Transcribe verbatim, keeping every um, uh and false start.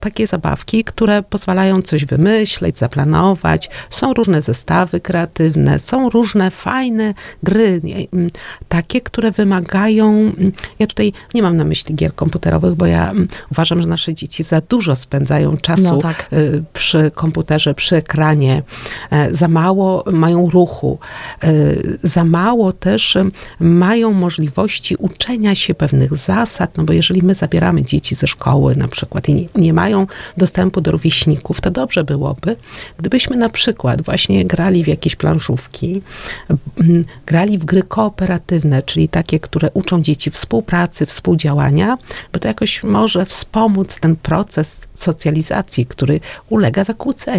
takie zabawki, które pozwalają coś wymyśleć, zaplanować. Są różne zestawy kreatywne, są różne fajne gry, takie, które wymagają, ja tutaj nie mam na myśli gier komputerowych, bo ja uważam, że nasze dzieci za dużo spędzają czasu no tak. przy komputerze, przy ekranie, za mało mają ruchu, za mało też mają możliwości uczenia się pewnych zasad, no bo jeżeli my zabieramy dzieci ze szkoły na przykład i nie, nie mają dostępu do rówieśników, to dobrze byłoby, gdybyśmy na przykład właśnie grali w jakieś planszówki, grali w gry kooperatywne, czyli takie, które uczą dzieci współpracy, współdziałania, bo to jakoś może wspomóc ten proces socjalizacji, który ulega zakłóceniu.